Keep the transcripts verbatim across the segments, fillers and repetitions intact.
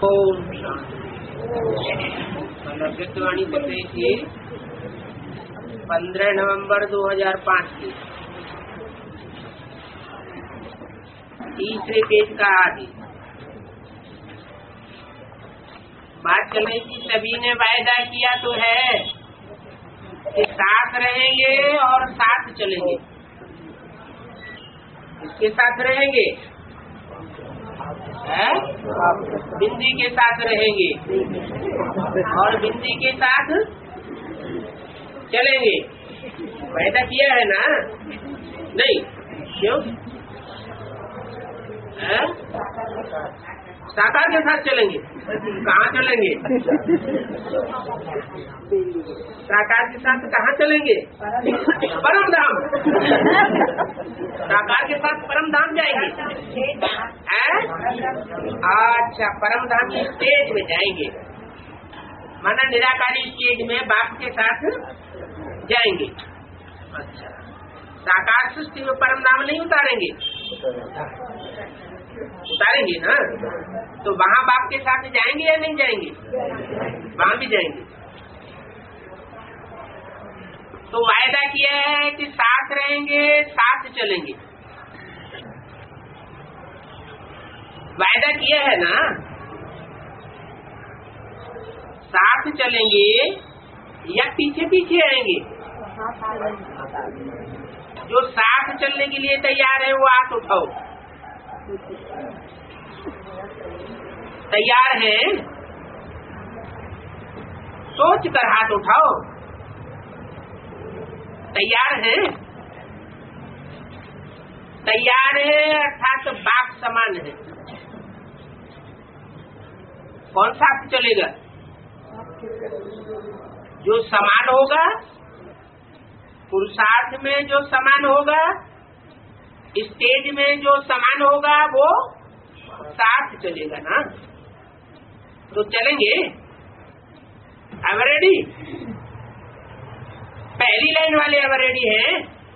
ओम भगवतवाणी बताई थी पंद्रह नवंबर दो हजार पाँच की तीसरे पेज का आदि बात चल रही थी। सभी ने वायदा किया तो है कि साथ रहेंगे और साथ चलेंगे। इसके साथ रहेंगे है? बिंदी के साथ रहेंगे और बिंदी के साथ चलेंगे। वायदा किया है ना? नहीं क्यों? है? साकार के साथ चलेंगे। कहाँ चलेंगे? साकार के साथ कहाँ चलेंगे? परम धाम। साकार के साथ परम धाम जाएंगे। अच्छा, परम धाम की स्टेज में जाएंगे, माना निराकारी स्टेज में बाप के साथ जाएंगे। अच्छा, साकार सृष्टि में परम धाम नहीं उतारेंगे? उतारेंगे ना। तो वहाँ बाप के साथ जाएंगे या नहीं जाएंगे? वहाँ भी जाएंगे। तो वायदा किया है कि साथ रहेंगे, साथ चलेंगे। वायदा किया है ना, साथ चलेंगे या पीछे पीछे आएंगे? जो साथ चलने के लिए तैयार है वो हाथ उठाओ। तैयार है? सोच कर हाथ उठाओ। तैयार है? तैयार है अर्थात तो बाप समान है। कौन साथ चलेगा? जो समान होगा, पुरुषार्थ में जो समान होगा, स्टेज में जो समान होगा वो साथ चलेगा ना। तो चलेंगे। अब रेडी? पहली लाइन वाले अब रेडी हैं?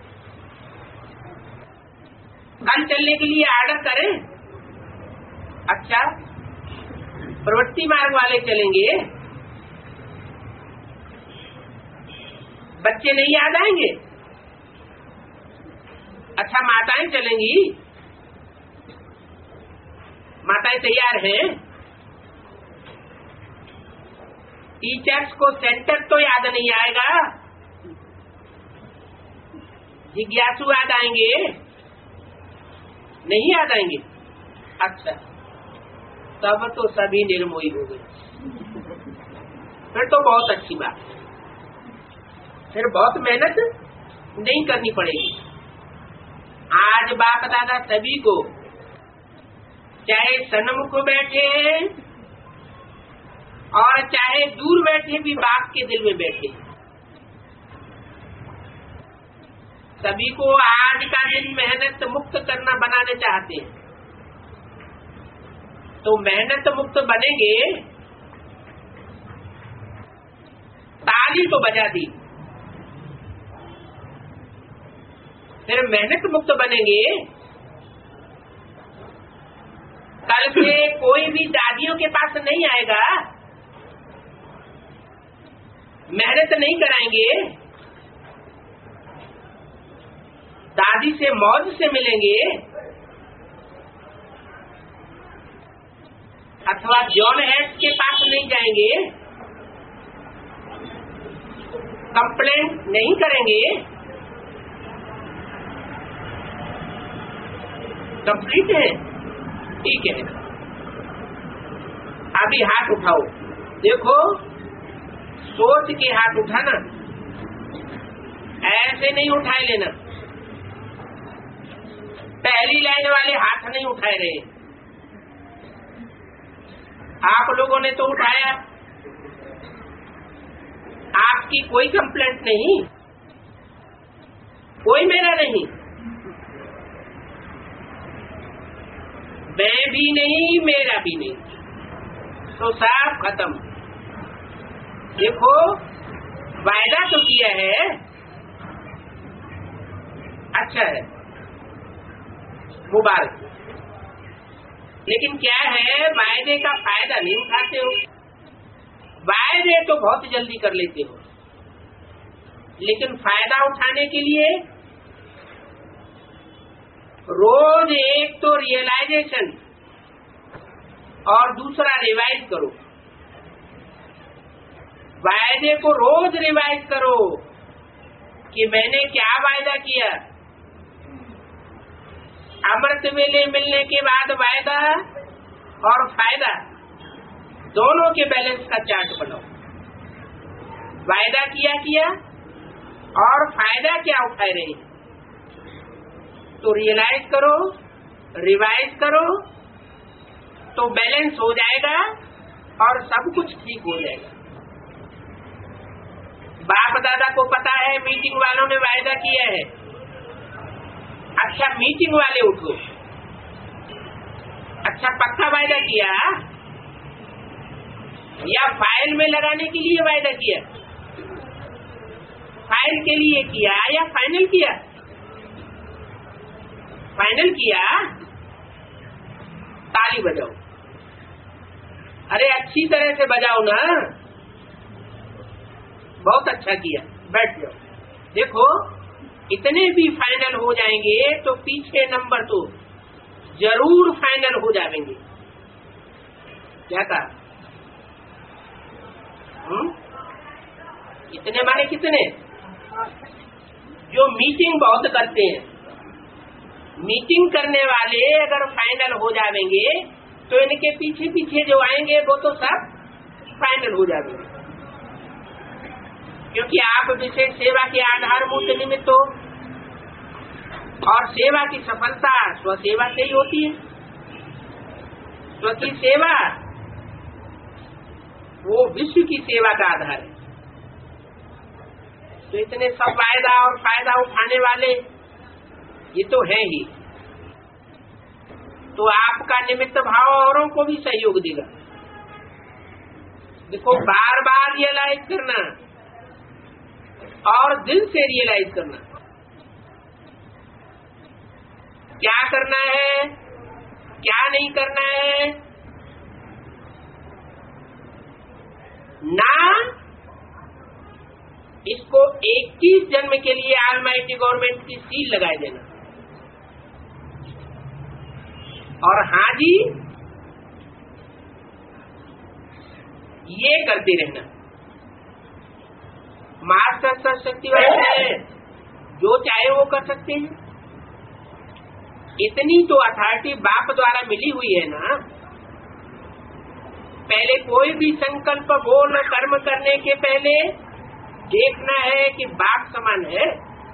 कल चलने के लिए आर्डर करें? अच्छा, प्रवृत्ति मार्ग वाले चलेंगे। बच्चे नहीं याद आएंगे? अच्छा, माताएं चलेंगी। माताएं तैयार हैं? टीचर्स को सेंटर तो याद नहीं आएगा, जिज्ञासु याद आएंगे? नहीं याद आएंगे? अच्छा, तब तो सभी निर्मोही हो गए। फिर तो बहुत अच्छी बात, फिर बहुत मेहनत नहीं करनी पड़ेगी। आज बाप दादा सभी को, चाहे सन्मुख बैठे और चाहे दूर बैठे भी बाप के दिल में बैठे, सभी को आज का दिन मेहनत मुक्त करना बनाने चाहते हैं। तो मेहनत मुक्त बनेंगे, ताली तो बजा दी। फिर मेहनत मुक्त बनेंगे। कल से कोई भी दादियों के पास नहीं आएगा, मेहनत नहीं कराएंगे, दादी से मौज से मिलेंगे, अथवा जॉन हेड्स के पास नहीं जाएंगे, कंप्लेंट नहीं करेंगे। कंप्लीट है? ठीक है। अभी हाथ उठाओ। देखो, सोच के हाथ उठाना, ऐसे नहीं उठाए लेना। पहली लाइन वाले हाथ नहीं उठाए रहे, आप लोगों ने तो उठाया। आपकी कोई कंप्लेंट नहीं, कोई मेरा नहीं, मैं भी नहीं, मेरा भी नहीं, तो सब खत्म। देखो, वायदा तो किया है, अच्छा है, मुबारक। लेकिन क्या है, वायदे का फायदा नहीं उठाते हो। वायदे तो बहुत जल्दी कर लेते हो, लेकिन फायदा उठाने के लिए रोज एक तो रियलाइजेशन और दूसरा रिवाइज करो। वायदे को रोज रिवाइज करो कि मैंने क्या वायदा किया। अमृत वेले मिलने के बाद वायदा और फायदा दोनों के बैलेंस का चार्ट बनाओ। वायदा किया किया और फायदा क्या उठाए रहे, तो रियलाइज करो, रिवाइज करो, तो बैलेंस हो जाएगा और सब कुछ ठीक हो जाएगा। बाप दादा को पता है मीटिंग वालों ने वायदा किया है, अच्छा मीटिंग वाले उठो, अच्छा पक्का वायदा किया या फाइल में लगाने के लिए वायदा किया? फाइल के लिए किया या फाइनल किया? फाइनल किया, ताली बजाओ। अरे अच्छी तरह से बजाओ ना, बहुत अच्छा किया, बैठ जाओ। देखो इतने भी फाइनल हो जाएंगे तो पीछे नंबर तो जरूर फाइनल हो जाएंगे। क्या कहा? हम्म? इतने माने कितने? जो मीटिंग बहुत करते हैं, मीटिंग करने वाले अगर फाइनल हो जाएंगे तो इनके पीछे पीछे जो आएंगे वो तो सब फाइनल हो जाएंगे, क्योंकि आप विशेष सेवा के आधारभूत निमित्त हो और सेवा की सफलता स्वसेवा से ही होती है। स्व की सेवा वो विश्व की सेवा का आधार है। तो इतने सब फायदा और फायदा उठाने वाले ये तो है ही, तो आपका निमित्त भाव औरों को भी सहयोग देगा। देखो बार बार रियलाइज करना और दिल से रियलाइज करना, क्या करना है क्या नहीं करना है ना। इसको इक्कीस जन्म के लिए ऑलमाइटी गवर्नमेंट की सील लगाए देना और हाँ जी ये करते रहना। मास्टर सर्वशक्तिवान है, जो चाहे वो कर सकते हैं। इतनी तो अथॉरिटी बाप द्वारा मिली हुई है ना। पहले कोई भी संकल्प बोल कर्म करने के पहले देखना है कि बाप समान है,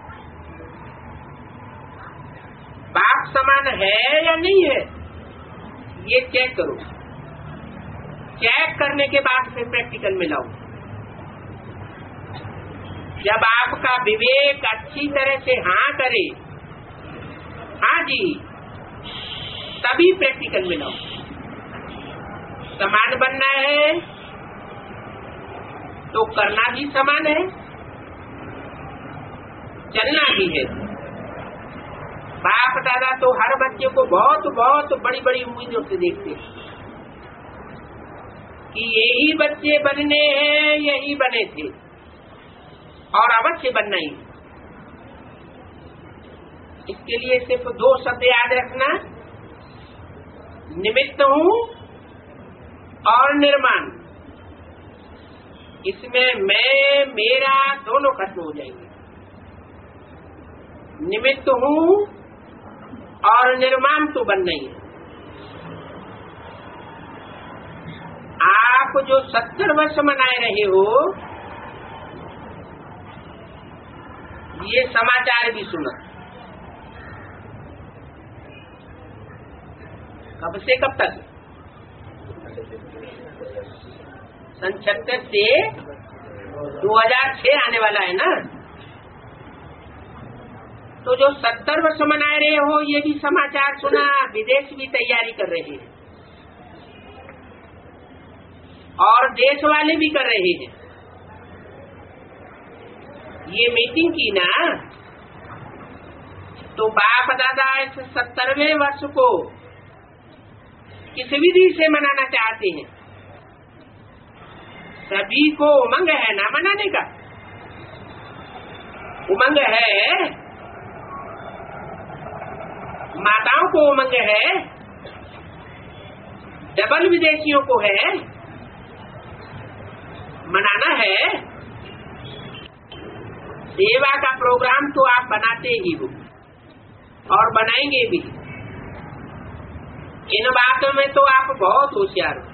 बाप समान है या नहीं है, ये चेक करो। चेक करने के बाद फिर प्रैक्टिकल में लाओ। जब आपका विवेक अच्छी तरह से हाँ करे, हाँ जी, तभी प्रैक्टिकल में लाओ। समान बनना है तो करना भी समान है, चलना भी है। बाप दादा तो हर बच्चे को बहुत बहुत बड़ी बड़ी उम्मीदों से देखते हैं कि यही बच्चे बनने हैं, यही बने थे और अवश्य बनना ही। इसके लिए सिर्फ दो शब्द याद रखना, निमित्त हूँ और निर्माण। इसमें मैं मेरा दोनों खत्म हो जाएंगे। निमित्त हूँ और निर्माण तो बनना ही है। आप जो सत्तर वर्ष मनाए रहे हो, ये समाचार भी सुना। कब से कब तक? सन छत्तीस से दो हजार छह आने वाला है ना। तो जो सत्तर वर्ष मना रहे हो, ये भी समाचार सुना। विदेश भी तैयारी कर रहे हैं और देश वाले भी कर रहे हैं। ये मीटिंग की ना, तो बाप दादा इस सत्तरवें वर्ष को किस विधि से मनाना चाहते हैं? सभी को उमंग है ना मनाने का, उमंग है, माताओं को उमंग है, डबल विदेशियों को है, मनाना है। सेवा का प्रोग्राम तो आप बनाते ही हो और बनाएंगे भी। इन बातों में तो आप बहुत होशियार हो।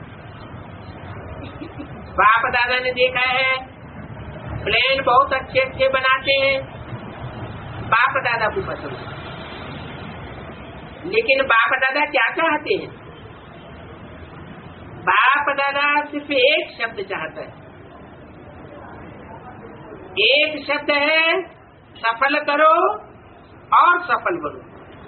बाप दादा ने देखा है, प्लेन बहुत अच्छे अच्छे बनाते हैं, बाप दादा को पसंद है। लेकिन बाप दादा क्या चाहते हैं? बाप दादा सिर्फ एक शब्द चाहता है, एक शब्द है, सफल करो और सफल बनो।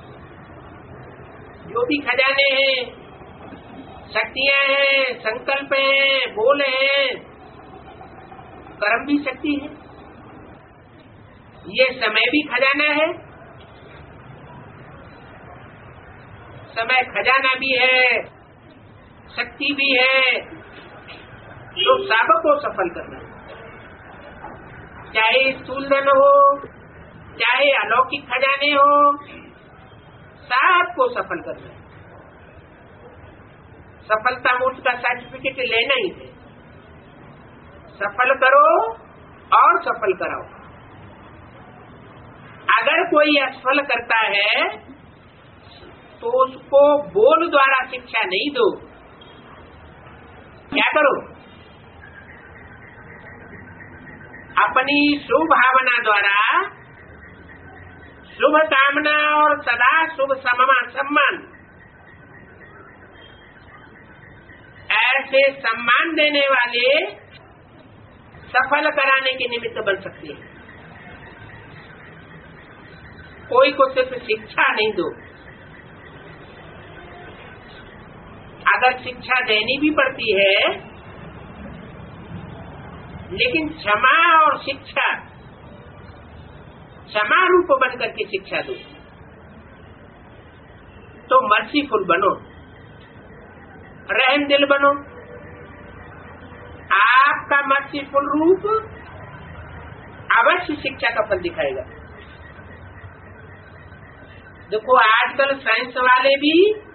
जो भी खजाने हैं, शक्तियां हैं, संकल्प हैं, बोल हैं, कर्म भी शक्ति है, ये समय भी खजाना है। समय खजाना भी है, शक्ति भी है, तो सबको सफल करना है। चाहे स्थूल धन हो, चाहे अलौकिक खजाने हो, सबको सफल करना है। सफलता मूर्त का सर्टिफिकेट लेना ही है। सफल करो और सफल कराओ। अगर कोई असफल करता है तो उसको बोल द्वारा शिक्षा नहीं दो। क्या करो? अपनी शुभ भावना द्वारा, शुभ कामना और सदा शुभ सम्मान, ऐसे सम्मान देने वाले सफल कराने के निमित्त बन सकते हैं। कोई को सिर्फ शिक्षा नहीं दो। अगर शिक्षा देनी भी पड़ती है, लेकिन क्षमा और शिक्षा, क्षमा रूप बन करके शिक्षा दो, तो मर्सीफुल बनो, रहम दिल बनो। आपका मर्सीफुल रूप अवश्य शिक्षा का फल दिखाएगा। देखो, आजकल साइंस वाले भी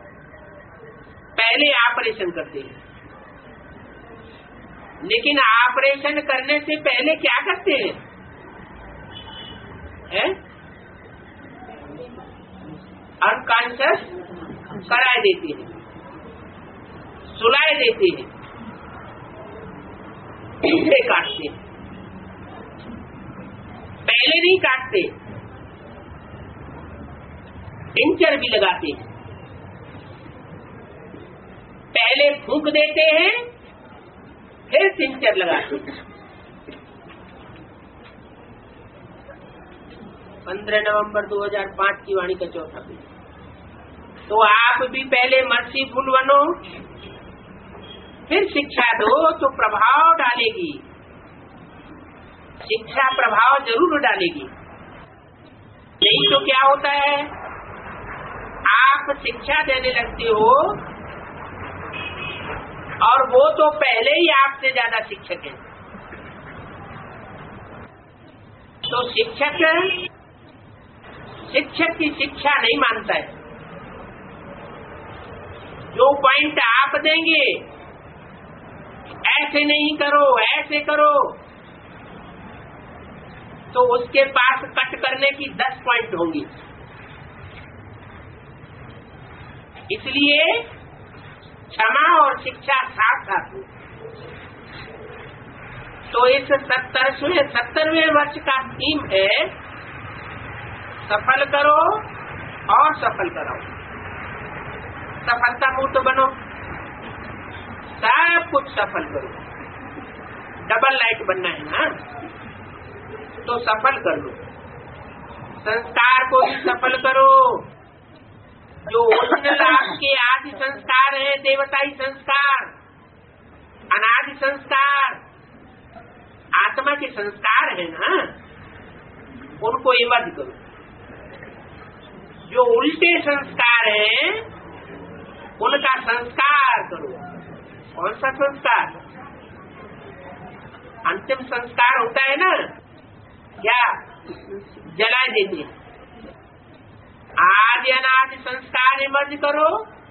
पहले ऑपरेशन करते हैं, लेकिन ऑपरेशन करने से पहले क्या करते हैं? है? अनकॉन्शियस कराए देते हैं, सुलाए देते हैं, टुकड़े काटते हैं। पहले नहीं काटते, टिंचर भी लगाते हैं। पहले फूंक देते हैं, फिर टिंचर लगाते हैं। पंद्रह नवंबर दो हज़ार पाँच की वाणी का चौथा पेज। तो आप भी पहले मर्सीफुल बनो, फिर शिक्षा दो तो प्रभाव डालेगी। शिक्षा प्रभाव जरूर डालेगी। नहीं तो क्या होता है, आप शिक्षा देने लगते हो और वो तो पहले ही आपसे ज्यादा शिक्षक है। तो शिक्षक शिक्षक की शिक्षा नहीं मानता है। जो पॉइंट आप देंगे, ऐसे नहीं करो, ऐसे करो, तो उसके पास कट करने की दस पॉइंट होंगी। इसलिए क्षमा और शिक्षा साथ साथ हो। तो इस सत्तरवें सत्तरवें वर्ष का थीम है, सफल करो और सफल कराओ। सफलता मूर्त बनो, सब कुछ सफल करो। डबल लाइट बनना है ना, तो सफल कर लो। संस्कार को भी सफल करो। जो ओरिजिनल आपके आदि संस्कार है, देवताई संस्कार, अनादि संस्कार, आत्मा के संस्कार है ना, उनको इमर्ज करो। जो उल्टे संस्कार हैं, उनका संस्कार करो। कौन सा संस्कार? अंतिम संस्कार होता है ना, क्या जला देते हैं। आदि अनादि संस्कार मर्ज करो।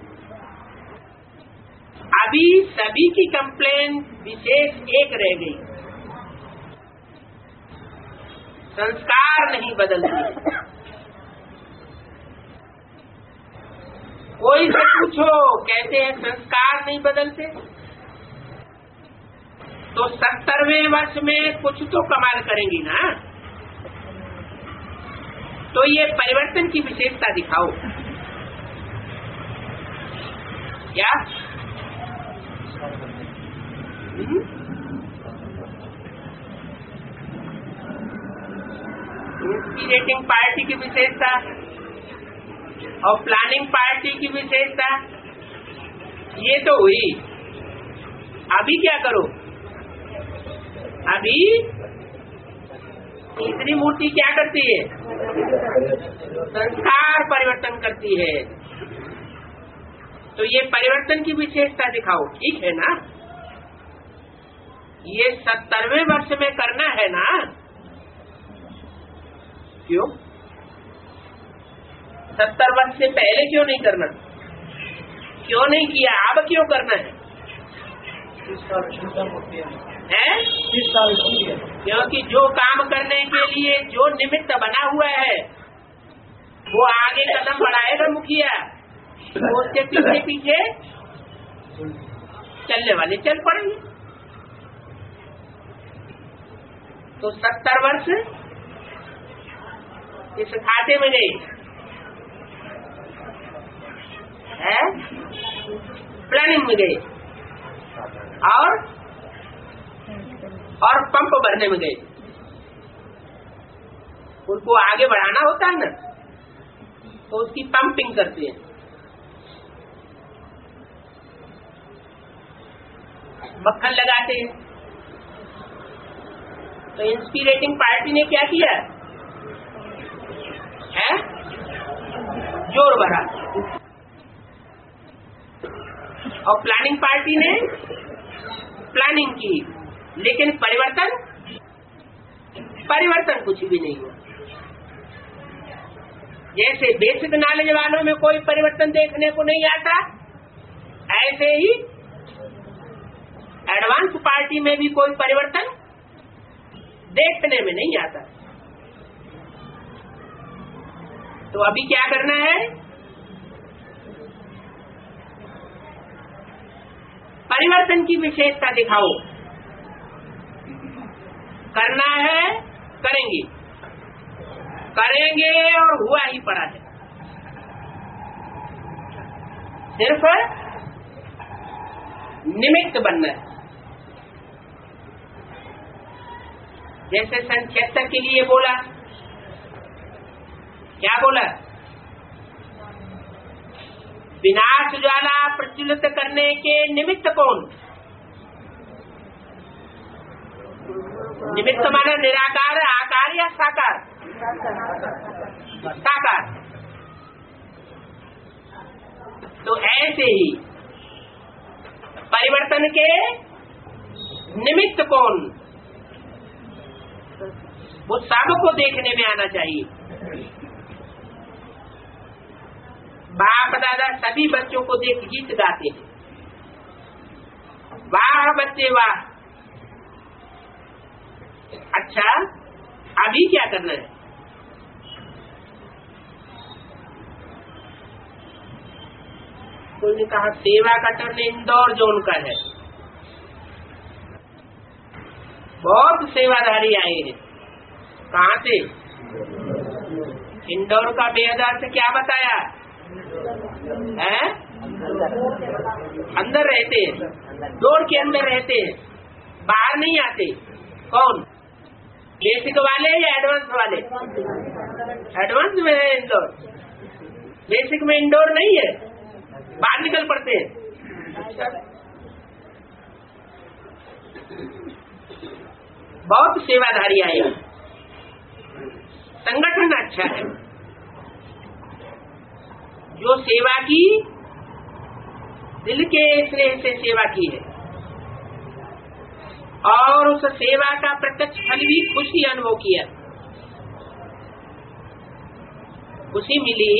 अभी सभी की कंप्लेन विशेष एक रह गई, संस्कार नहीं बदलते। कोई से पूछो, कहते हैं संस्कार नहीं बदलते। तो सत्तरवें वर्ष में कुछ तो कमाल करेंगी ना, तो ये परिवर्तन की विशेषता दिखाओ। क्या इंस्पिरेटिंग पार्टी की विशेषता और प्लानिंग पार्टी की विशेषता ये तो हुई। अभी क्या करो? अभी तीसरी मूर्ति क्या करती है? संस्कार परिवर्तन करती है। तो ये परिवर्तन की विशेषता दिखाओ, ठीक है ना? ये सत्तरवें वर्ष में करना है ना? क्यों? सत्तर वर्ष से पहले क्यों नहीं करना? क्यों नहीं किया? अब क्यों करना है? है? क्योंकि जो काम करने के लिए जो निमित्त बना हुआ है वो आगे कदम बढ़ाएगा मुखिया, वो उसके पीछे पीछे चलने वाले चल पड़ेंगे। तो सत्तर वर्ष इस खाते में गए है, प्लानिंग में गए और और पंप भरने में गए। उनको आगे बढ़ाना होता है ना, तो उसकी पंपिंग करते हैं। मक्खन लगाते हैं। तो इंस्पिरेटिंग पार्टी ने क्या किया है? जोर भरा। और प्लानिंग पार्टी ने प्लानिंग की, लेकिन परिवर्तन परिवर्तन कुछ भी नहीं हुआ। जैसे बेसिक नॉलेज वालों में कोई परिवर्तन देखने को नहीं आता, ऐसे ही एडवांस पार्टी में भी कोई परिवर्तन देखने में नहीं आता। तो अभी क्या करना है? परिवर्तन की विशेषता दिखाओ। करना है, करेंगे करेंगे और हुआ ही पड़ा है। सिर्फ निमित्त बनना है। जैसे सन छिहत्तर के लिए बोला, क्या बोला? विनाश ज्वाला प्रज्वलित करने के निमित्त कौन? निमित्त माना निराकार, आकार या साकार? साकार। तो ऐसे ही परिवर्तन के निमित्त कौन? वो सबको देखने में आना चाहिए। बाप दादा सभी बच्चों को देख गीत गाते हैं, वाह बच्चे वाह। अच्छा, अभी क्या करना है? कोई ने कहा सेवा का टर्न इंदौर जोन का है। बहुत सेवाधारी आए हैं। कहाँ से? इंदौर का बेहदार से क्या बताया है? अंदर रहते हैं, डोर के अंदर रहते हैं, बाहर नहीं आते। कौन? बेसिक वाले या एडवांस वाले? एडवांस में है इंदौर, बेसिक में इंदौर नहीं है, बाहर निकल पड़ते हैं। बहुत सेवाधारी आए। संगठन अच्छा है। जो सेवा की दिल के स्नेह से सेवा की है और उस सेवा का प्रत्यक्ष फल भी खुशी अनुभव किया, खुशी मिली।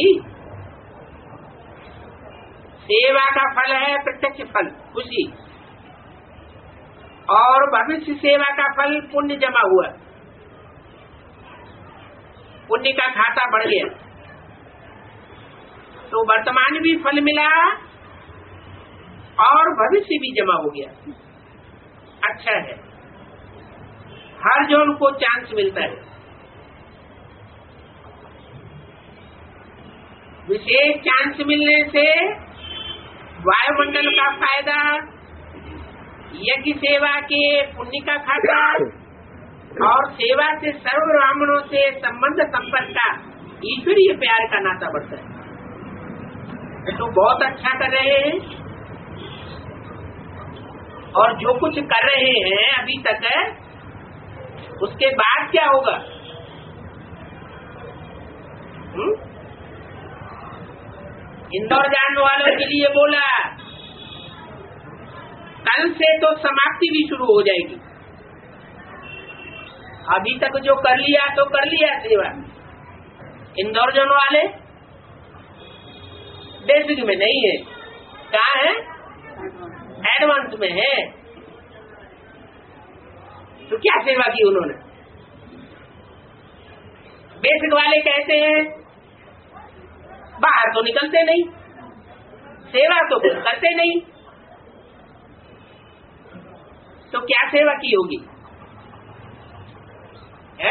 सेवा का फल है प्रत्यक्ष फल खुशी, और भविष्य सेवा का फल पुण्य जमा हुआ, पुण्य का खाता बढ़ गया, तो वर्तमान भी फल मिला और भविष्य भी जमा हो गया। अच्छा है, हर जन को चांस मिलता है। विशेष चांस मिलने से वायुमंडल का फायदा, यज्ञ सेवा के पुण्य का खाता और सेवा से सर्व ब्राह्मणों से संबंध संपर्क का ईश्वरीय प्यार का नाता बढ़ता है। तो बहुत अच्छा कर रहे हैं, और जो कुछ कर रहे हैं अभी तक है, उसके बाद क्या होगा? हुँ? इंदौर जाने वालों के लिए बोला, कल से तो समाप्ति भी शुरू हो जाएगी। अभी तक जो कर लिया तो कर लिया सेवा। इंदौर जाने वाले बेसिक में नहीं है, कहाँ है? एडवांस में है। तो क्या सेवा की उन्होंने? बेसिक वाले कहते हैं बाहर तो निकलते नहीं, सेवा तो कुछ करते नहीं, तो क्या सेवा की होगी? है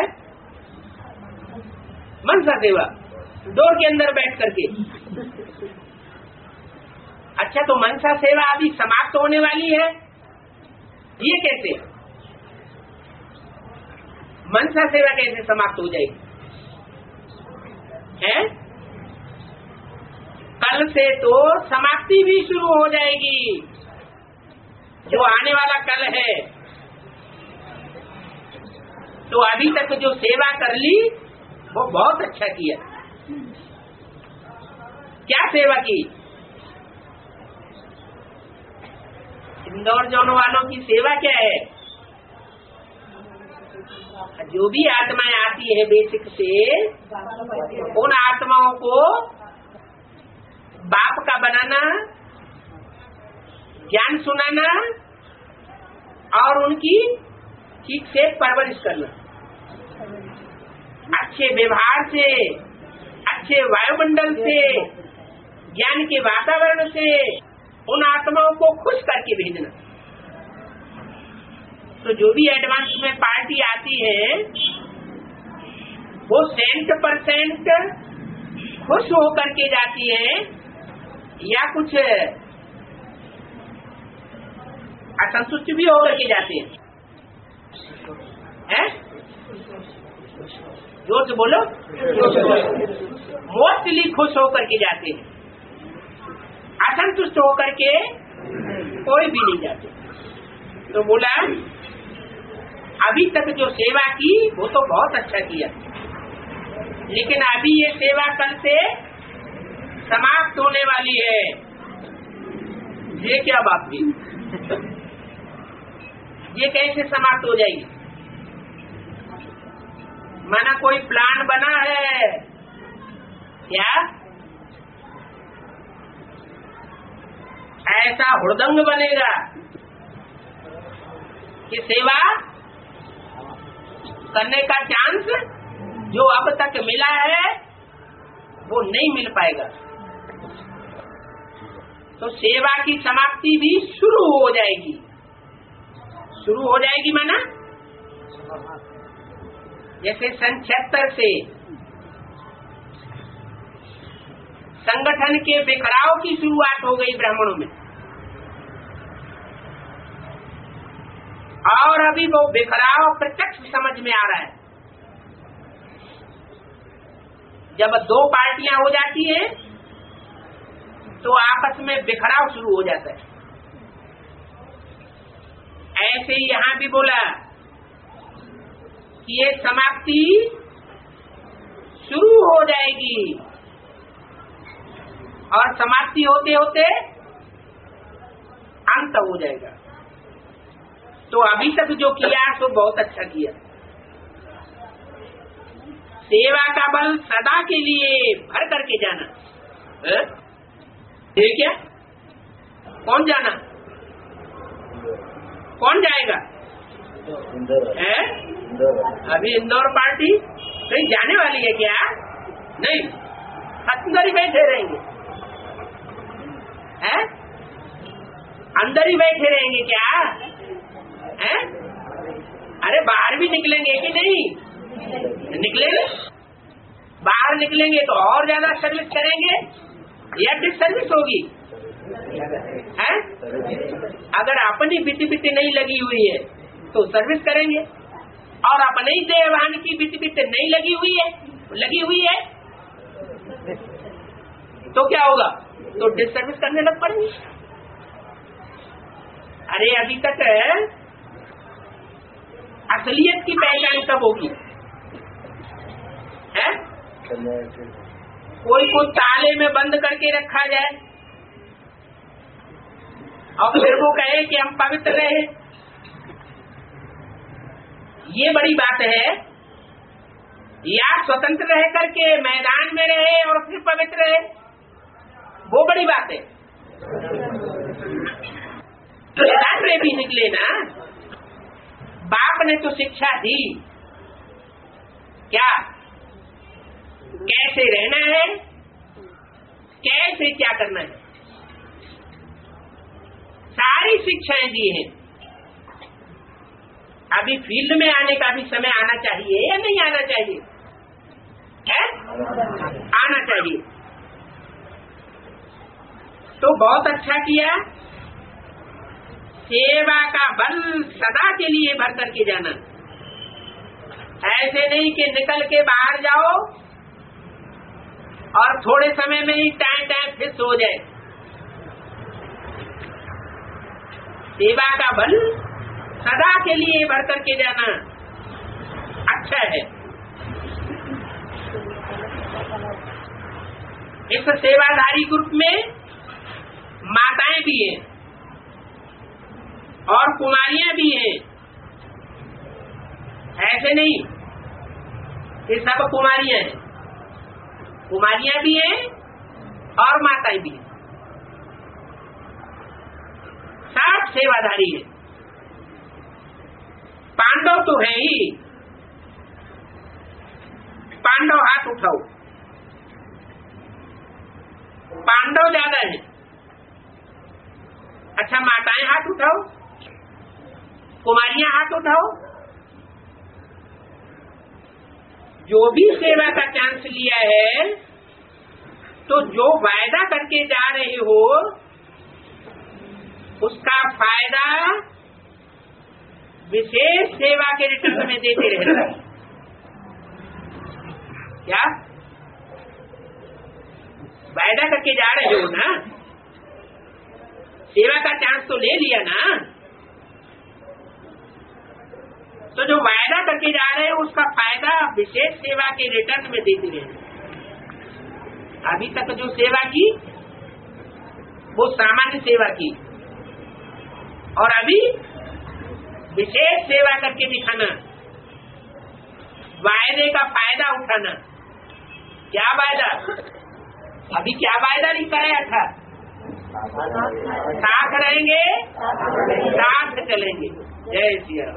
मनसा सेवा, डोर के अंदर बैठ करके। अच्छा, तो मनसा सेवा अभी समाप्त होने वाली है, ये कैसे? मनसा सेवा कैसे समाप्त हो जाएगी? है कल से तो समाप्ति भी शुरू हो जाएगी। जो आने वाला कल है, तो अभी तक जो सेवा कर ली वो बहुत अच्छा किया। क्या सेवा की? इंदौर जाने वालों की सेवा क्या है? जो भी आत्माएं आती है बेसिक से, उन आत्माओं को बाप का बनाना, ज्ञान सुनाना और उनकी ठीक से परवरिश करना, अच्छे व्यवहार से, अच्छे वायुमंडल से, ज्ञान के वातावरण से उन आत्माओं को खुश करके भेजना। तो जो भी एडवांस में पार्टी आती है वो सेंट परसेंट खुश होकर के जाती है या कुछ असंतुष्ट भी होकर के जाते हैं? हैं? जोर से बोलो। मोस्टली खुश होकर के जाते हैं, असंतुष्ट होकर के कोई भी नहीं जाते। तो बोला अभी तक जो सेवा की वो तो बहुत अच्छा किया, लेकिन अभी ये सेवा कल से समाप्त होने वाली है। ये क्या बात थी? ये कैसे समाप्त हो जाएगी? माना कोई प्लान बना है क्या? ऐसा हुड़दंग बनेगा कि सेवा करने का चांस जो अब तक मिला है वो नहीं मिल पाएगा। तो सेवा की समाप्ति भी शुरू हो जाएगी। शुरू हो जाएगी माना जैसे सन छिहत्तर से संगठन के बिखराव की शुरुआत हो गई ब्राह्मणों में, और अभी वो बिखराव प्रत्यक्ष समझ में आ रहा है। जब दो पार्टियां हो जाती हैं तो आपस में बिखराव शुरू हो जाता है। ऐसे ही यहाँ भी बोला कि ये समाप्ति शुरू हो जाएगी, और समाप्ति होते होते अंत हो जाएगा। तो अभी तक जो किया तो बहुत अच्छा किया। सेवा का बल सदा के लिए भर करके जाना है? ये क्या? कौन जाना? कौन जाएगा? है? अभी इंदौर पार्टी कहीं जाने वाली है क्या? नहीं, अंदर ही बैठे रहेंगे। हैं? अंदर ही बैठे रहेंगे क्या? हैं? अरे बाहर भी निकलेंगे कि नहीं? निकलेंगे। बाहर निकलेंगे तो और ज्यादा सर्विस करेंगे या डिस सर्विस होगी? हैं? अगर अपनी बिटी बिटी नहीं लगी हुई है तो सर्विस करेंगे, और अपने ही देवान की बिटी बिटी नहीं लगी हुई है, लगी हुई है तो क्या होगा? तो डिस सर्विस करने लग पड़ेंगे। अरे अभी तक असलियत की पहचान कब होगी? है? कोई को ताले में बंद करके रखा जाए और फिर वो कहे कि हम पवित्र रहे, ये बड़ी बात है, या स्वतंत्र रह करके मैदान में रहे और फिर पवित्र रहे, वो बड़ी बात है। मैदान में भी निकले ना, बाप ने तो शिक्षा दी क्या? कैसे रहना है, कैसे क्या करना है, सारी शिक्षाएं दी हैं। अभी फील्ड में आने का भी समय आना चाहिए या नहीं आना चाहिए? है? आना चाहिए। तो बहुत अच्छा किया। सेवा का बल सदा के लिए भर करके जाना, ऐसे नहीं कि निकल के बाहर जाओ और थोड़े समय में ही टाइम टाइम फिक्स हो जाए। सेवा का बल सदा के लिए भर करके जाना अच्छा है। इस सेवाधारी ग्रुप में माताएं भी हैं और कुमारियां भी हैं। ऐसे नहीं कि सब कुमारियां हैं, कुमारियां भी हैं और माताएं भी हैं, सब सेवाधारी है। पांडव तो है ही, पांडव हाथ उठाओ, पांडव ज्यादा है। अच्छा माताएं हाथ उठाओ, कुमारियां हाथ उठाओ। जो भी सेवा का चांस लिया है तो जो वायदा करके जा रहे हो उसका फायदा विशेष सेवा के रिटर्न में देते रहना। क्या वायदा करके जा रहे हो ना, सेवा का चांस तो ले लिया ना, तो जो वायदा करके जा रहे हो उसका फायदा विशेष सेवा के रिटर्न में देते रहना। अभी तक जो सेवा की वो सामान्य सेवा की, और अभी विशेष सेवा करके दिखाना, वायदे का फायदा उठाना। क्या वायदा? अभी क्या वायदा नहीं कराया था? साथ रहेंगे, साथ चलेंगे। जय श्री राम।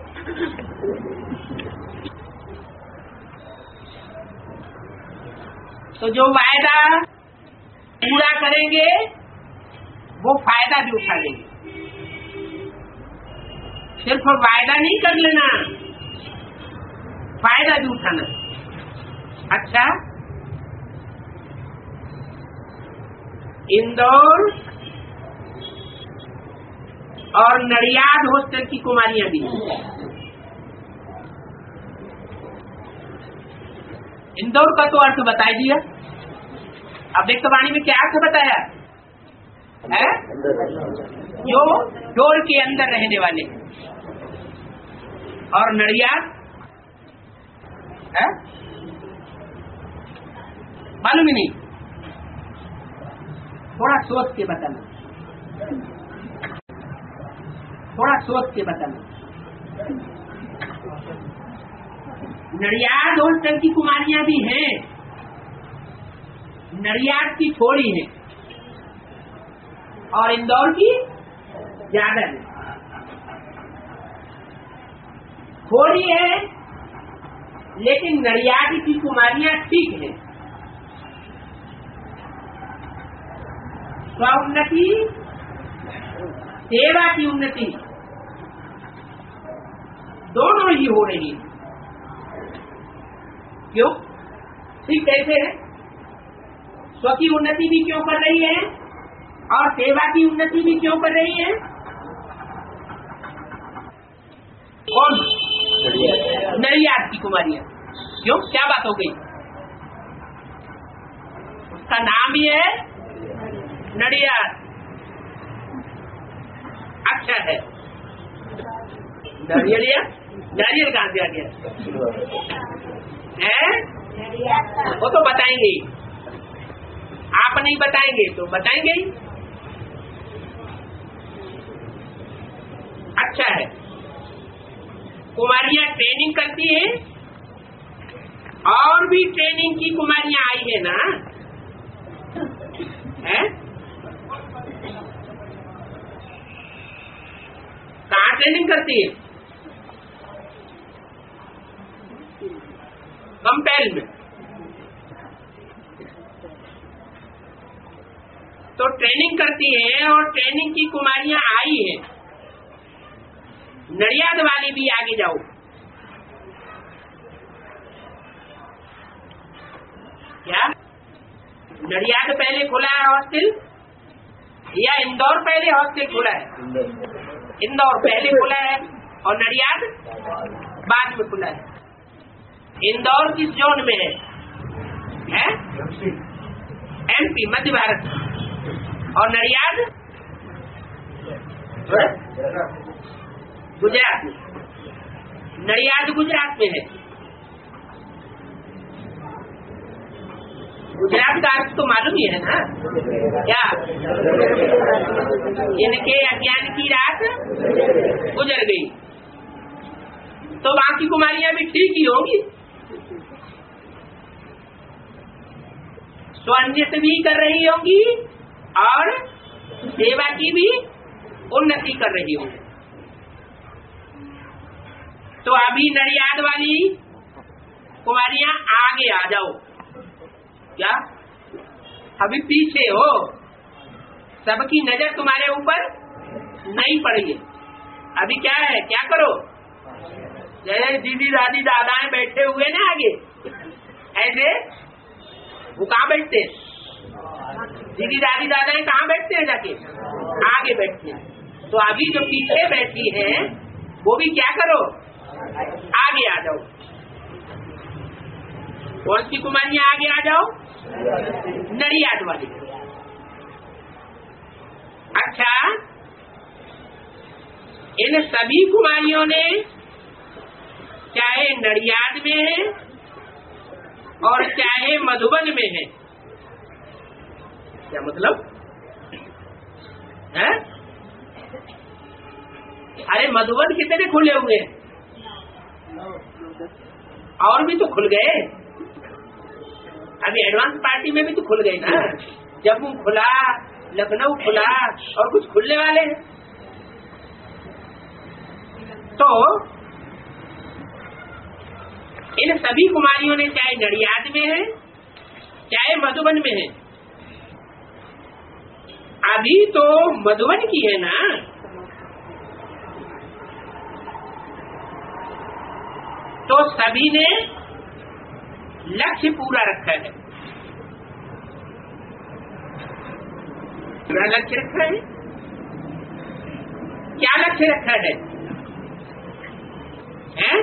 तो जो वायदा पूरा करेंगे वो फायदा भी उठा लेंगे। सिर्फ वायदा नहीं कर लेना, फायदा भी उठाना। अच्छा, इंदौर और नडियाद हॉस्टल की कुमारियां भी, इंदौर का तो अर्थ बता दिया, अब एक वाणी में क्या अर्थ बताया है? जो डोर के अंदर रहने वाले, और नडियाद है मालूम ही नहीं, थोड़ा सोच के बताना। थोड़ा सोच के बताना। नडियाद होस्टल की कुमारियां भी हैं, नडियाद की थोड़ी है और इंदौर की ज्यादा है। थोड़ी है लेकिन नडियाद की कुमारियां ठीक है। स्वउन्नति, सेवा की उन्नति दोनों ही हो रही है। क्यों? ठीक कैसे है? स्व की उन्नति भी क्यों कर रही है और सेवा की उन्नति भी क्यों कर रही है? कौन? नडियाद की कुमारियां। क्यों? क्या बात हो गई? उसका नाम ही है नडियाद। अच्छा है। नारियल नारियल कहाँ से आ गया है? वो तो बताएंगे ही। आप नहीं बताएंगे तो बताएंगे ही। अच्छा है। कुमारियां ट्रेनिंग करती हैं और भी ट्रेनिंग की कुमारियां आई है ना, है? कहाँ ट्रेनिंग करती है? कंपेल में। तो ट्रेनिंग करती है और ट्रेनिंग की कुमारियां आई है। नडियाद वाली भी आगे जाओ। क्या नडियाद पहले खुला है हॉस्टल या इंदौर पहले हॉस्टल खुला है? इंदौर पहले खुला है और नडियाद बाद में खुला है। इंदौर किस जोन में है? है एमपी, मध्य भारत। और नडियाद गुजरात में। नडियाद गुजरात में है। गुजरात का अर्थ तो मालूम ही है ना? क्या इनके अज्ञान की रात गुजर गई तो वहां की कुमारियां भी ठीक ही होंगी। स्वान्वित भी कर रही होंगी और सेवा की भी उन्नति कर रही होंगी। तो अभी नडियाद वाली कुमारियां आगे आ जाओ। क्या अभी पीछे हो? सबकी नजर तुम्हारे ऊपर नहीं पड़ी है। अभी क्या है? क्या करो? जैसे दीदी दादी दादाएं बैठे हुए ना आगे, ऐसे वो कहाँ बैठते? दीदी दादी दादाएं कहाँ बैठते हैं? जाके आगे बैठते हैं। तो अभी जो पीछे बैठी हैं वो भी क्या करो? आगे आ जाओ। कौन सी कुमारियां आगे आ जाओ? नडियाद वाली। अच्छा, इन सभी कुमारियों ने चाहे नडियाद में है और चाहे मधुबन में है, क्या मतलब है? अरे मधुबन कितने खुले हुए हैं? और भी तो खुल गए। अभी एडवांस पार्टी में भी तो खुल गए ना। जम्मू खुला, लखनऊ खुला और कुछ खुलने वाले हैं। तो इन सभी कुमारियों ने चाहे नडियाद में है चाहे मधुबन में है, अभी तो मधुबन की है ना, तो सभी ने लक्ष्य पूरा रखा है। पूरा लक्ष्य रखा है। क्या लक्ष्य रखा है? हैं?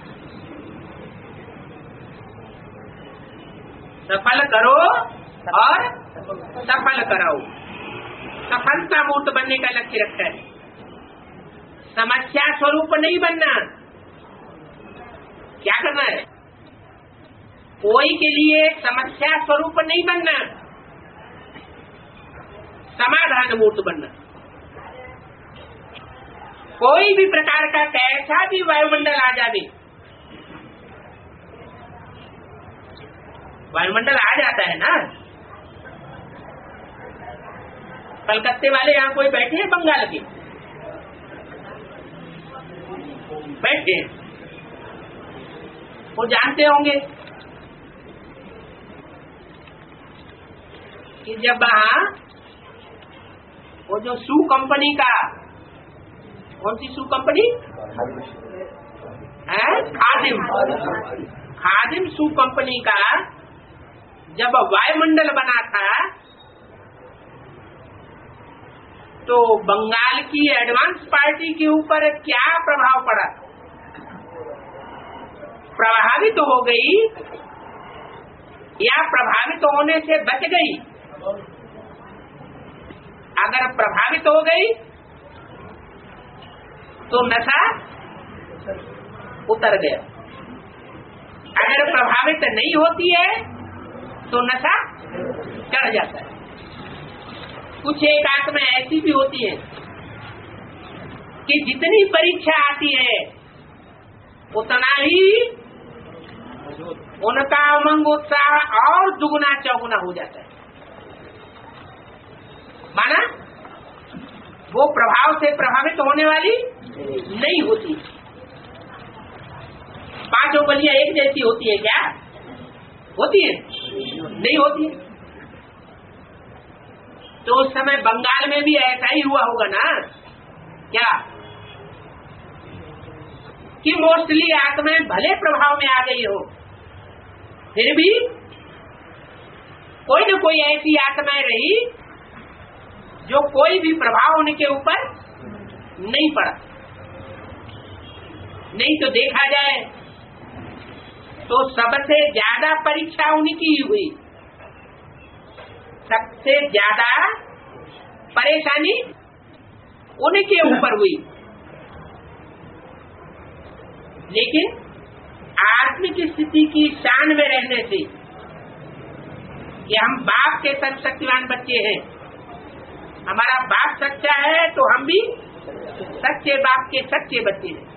सफल करो और सफल कराओ। सफलता मूर्त बनने का लक्ष्य रखा है। समस्या स्वरूप नहीं बनना। क्या करना है? कोई के लिए समस्या स्वरूप नहीं बनना, समाधान मूर्त बनना। कोई भी प्रकार का कैसा भी वायुमंडल आ जावे, वायुमंडल आ जाता है ना। कलकत्ते वाले यहाँ कोई बैठे हैं बंगाल के? बैठे हैं, वो जानते होंगे कि जब वहाँ वो जो शू कंपनी का, कौन सी शू कंपनी है, खादिम, खादिम शू कंपनी का जब वायुमंडल बना था तो बंगाल की एडवांस पार्टी के ऊपर क्या प्रभाव पड़ा? प्रभावित हो गई या प्रभावित होने से बच गई? अगर प्रभावित हो गई तो नशा उतर गया, अगर प्रभावित नहीं होती है तो नशा चढ़ जाता है। कुछ एक आत्मा ऐसी भी होती है कि जितनी परीक्षा आती है उतना ही उनका उमंग उत्साह और दुगुना चौगुना हो जाता है। माना वो प्रभाव से प्रभावित होने वाली नहीं होती। पांचों बलियां एक जैसी होती है क्या? होती है? नहीं होती। तो उस समय बंगाल में भी ऐसा ही हुआ होगा ना क्या, कि मोस्टली आत्माएं भले प्रभाव में आ गई हो, फिर भी कोई न कोई ऐसी आत्माएं रही जो कोई भी प्रभाव उनके ऊपर नहीं पड़ा। नहीं तो देखा जाए तो सबसे ज्यादा परीक्षा उनकी ही हुई, सबसे ज्यादा परेशानी उनके ऊपर हुई। लेकिन आत्मिक स्थिति की शान में रहने से कि हम बाप के सर्वशक्तिवान बच्चे हैं, हमारा बाप सच्चा है तो हम भी सच्चे बाप के सच्चे बच्चे हैं,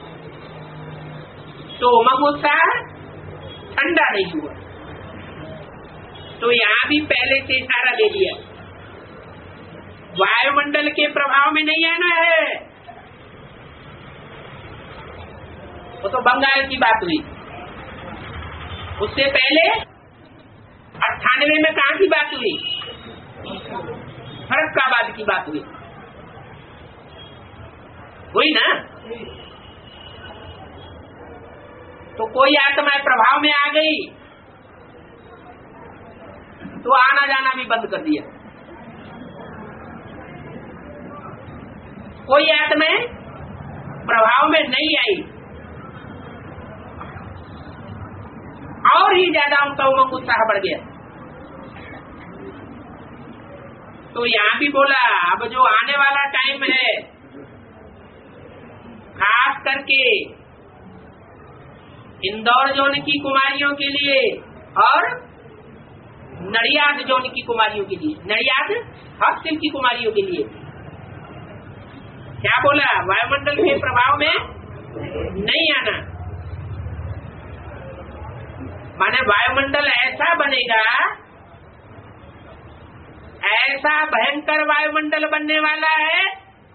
तो उमंग उत्साह ठंडा नहीं हुआ। तो यहाँ भी पहले से इशारा दे दिया, वायुमंडल के प्रभाव में नहीं आना है। वो तो बंगाल की बात हुई, उससे पहले अट्ठानवे में कहाँ की बात हुई? फरक्काबाद की बात हुई, हुई ना। तो कोई आत्मा प्रभाव में आ गई तो आना जाना भी बंद कर दिया। कोई आत्मा प्रभाव में नहीं आई और ही ज्यादा उनका उमंग उत्साह बढ़ गया। तो यहाँ भी बोला अब जो आने वाला टाइम है, खास करके इंदौर जोन की कुमारियों के लिए और नडियाद जोन की कुमारियों के लिए, नडियाद हॉस्टल की कुमारियों के लिए क्या बोला? वायुमंडल के प्रभाव में नहीं आना। माने वायुमंडल ऐसा बनेगा, ऐसा भयंकर वायुमंडल बनने वाला है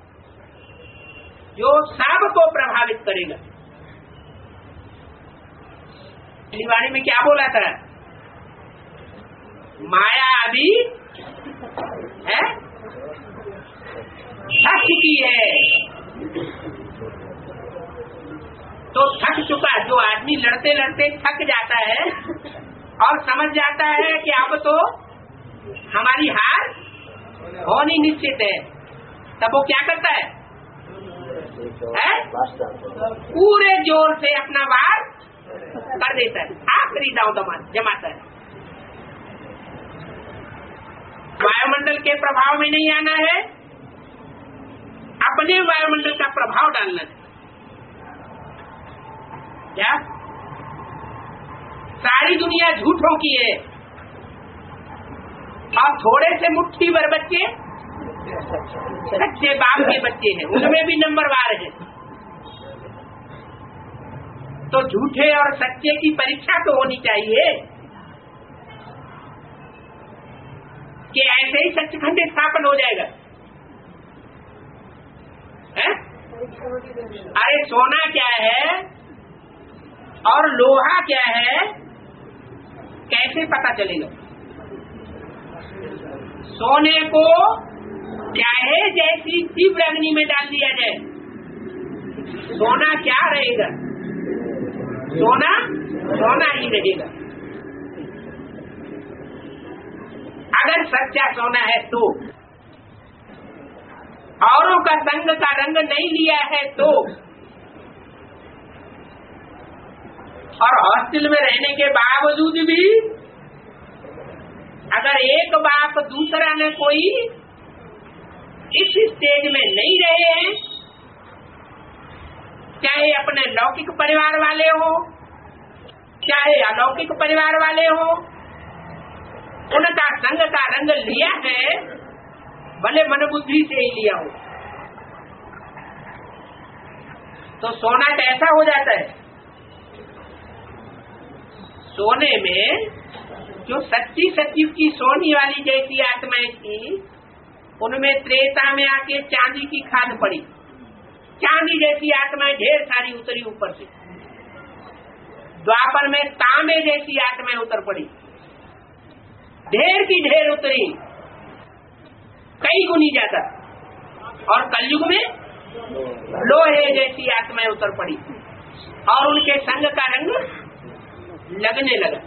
जो सबको प्रभावित करेगा। वाणी में क्या बोला था? माया अभी है थक चुकी है, तो थक चुका जो आदमी लड़ते लड़ते थक जाता है और समझ जाता है कि अब तो हमारी हार होनी निश्चित है, तब वो क्या करता है? है? पूरे जोर से अपना वार कर देता है, आखिरी दांव जमाता है। वायुमंडल के प्रभाव में नहीं आना है, अपने वायुमंडल का प्रभाव डालना है। क्या सारी दुनिया झूठों की है और थोड़े से मुट्ठी भर बच्चे सच्चे बाप के बच्चे हैं, उनमें भी नंबरवार हैं। तो झूठे और सच्चे की परीक्षा तो होनी चाहिए कि ऐसे ही सचखंड स्थापन हो जाएगा है? अरे सोना क्या है और लोहा क्या है, कैसे पता चलेगा? सोने को चाहे जैसी तीव्र अग्नि में डाल दिया जाए, सोना क्या रहेगा? सोना सोना ही रहेगा। अगर सच्चा सोना है तो, औरों का संग का रंग नहीं लिया है तो, और हॉस्टल में रहने के बावजूद भी अगर एक बाप दूसरा ने कोई इस स्टेज में नहीं रहे हैं, चाहे अपने लौकिक परिवार वाले हो चाहे अलौकिक परिवार वाले हो, उनका संग का रंग लिया है, भले मन बुद्धि से ही लिया हो, तो सोना कैसा हो जाता है? सोने में जो सच्ची सच्ची की सोनी वाली जैसी आत्माएं थी, उनमें त्रेता में आके चांदी की खाद पड़ी, चांदी जैसी आत्माएं ढेर सारी उतरी ऊपर से। द्वापर में तांबे जैसी आत्माएं उतर पड़ी, ढेर की ढेर उतरी, कई गुनी ज्यादा। और कलयुग में लोहे जैसी आत्माएं उतर पड़ी और उनके संग का रंग लगने लगा।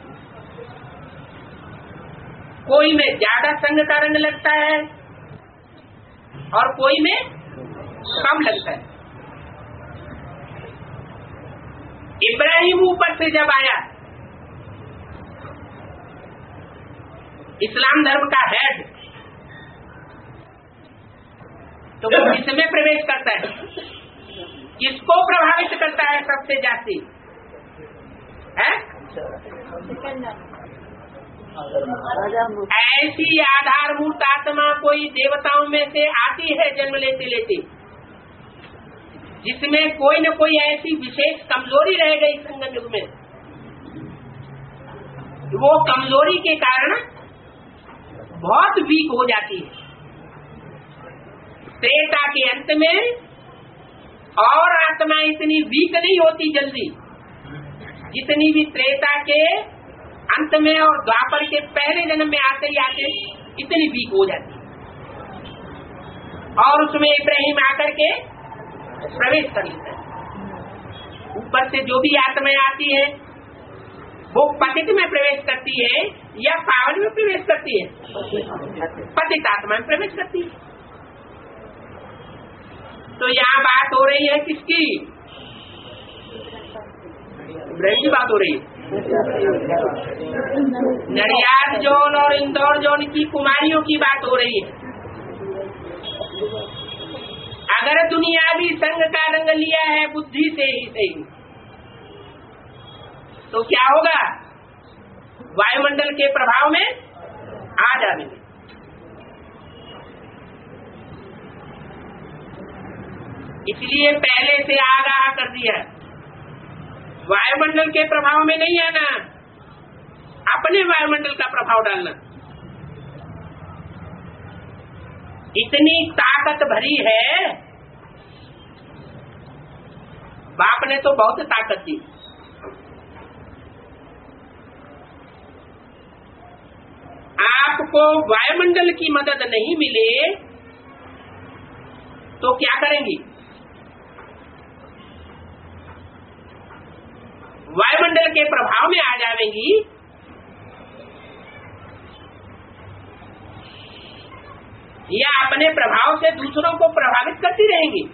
कोई में ज्यादा संग का रंग लगता है और कोई में कम लगता है। इब्राहिम ऊपर से जब आया, इस्लाम धर्म का हेड, तो वो किसमें प्रवेश करता है? किसको प्रभावित करता है सबसे जास्ती? है ऐसी आधारभूत आत्मा कोई देवताओं में से आती है जन्म लेते लेते, जिसमें कोई न कोई ऐसी विशेष कमजोरी रह गई संगम युग में। वो कमजोरी के कारण बहुत वीक हो जाती है। त्रेता के अंत में और आत्मा इतनी वीक नहीं होती जल्दी, जितनी भी त्रेता के अंत में और द्वापर के पहले जन्म में आते ही आते इतनी वीक हो जाती है। और उसमें इब्राहिम आकर के प्रवेश कर लेता है। ऊपर से जो भी आत्माएं आती है वो पतित में प्रवेश करती है या पावन में प्रवेश करती है? पतित आत्मा में प्रवेश करती है। तो यहाँ बात हो रही है किसकी? इब्राहिम की बात हो रही है। नडियाद जोन और इंदौर जोन की कुमारियों की बात हो रही है। अगर दुनियावी संग का रंग लिया है बुद्धि से ही सही, तो क्या होगा? वायुमंडल के प्रभाव में आ जाएंगे। इसलिए पहले से आगाह कर दिया, वायुमंडल के प्रभाव में नहीं आना, अपने वायुमंडल का प्रभाव डालना। इतनी ताकत भरी है, बाप ने तो बहुत ताकत दी। आपको वायुमंडल की मदद नहीं मिले तो क्या करेंगी? वायुमंडल के प्रभाव में आ जाएंगी या अपने प्रभाव से दूसरों को प्रभावित करती रहेंगी?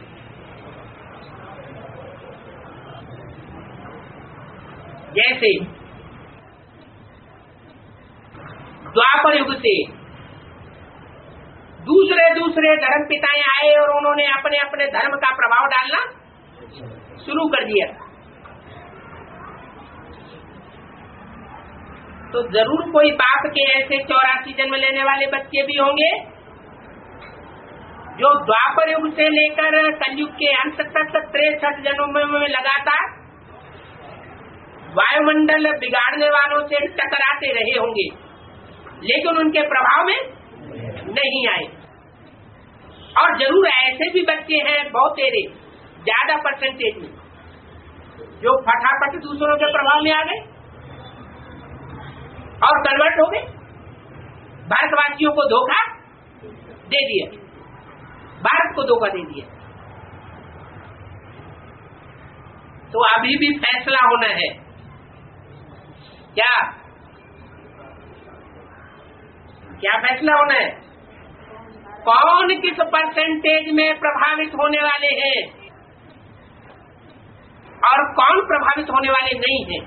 जैसे द्वापर युग से दूसरे दूसरे धर्म पिताएं आए और उन्होंने अपने अपने धर्म का प्रभाव डालना शुरू कर दिया, तो जरूर कोई बाप के ऐसे चौरासी जन्म लेने वाले बच्चे भी होंगे जो द्वापर युग से लेकर कलयुग के अंत तक तिरसठ जन्मों में लगातार वायुमंडल बिगाड़ने वालों से टकराते रहे होंगे, लेकिन उनके प्रभाव में नहीं आए। और जरूर ऐसे भी बच्चे हैं बहुत तेरे ज्यादा परसेंटेज में जो फटाफट दूसरों के प्रभाव में आ गए और कन्वर्ट हो गए, भारतवासियों को धोखा दे दिया, भारत को धोखा दे दिया। तो अभी भी फैसला होना है। क्या क्या फैसला होना है? कौन किस परसेंटेज में प्रभावित होने वाले हैं और कौन प्रभावित होने वाले नहीं हैं।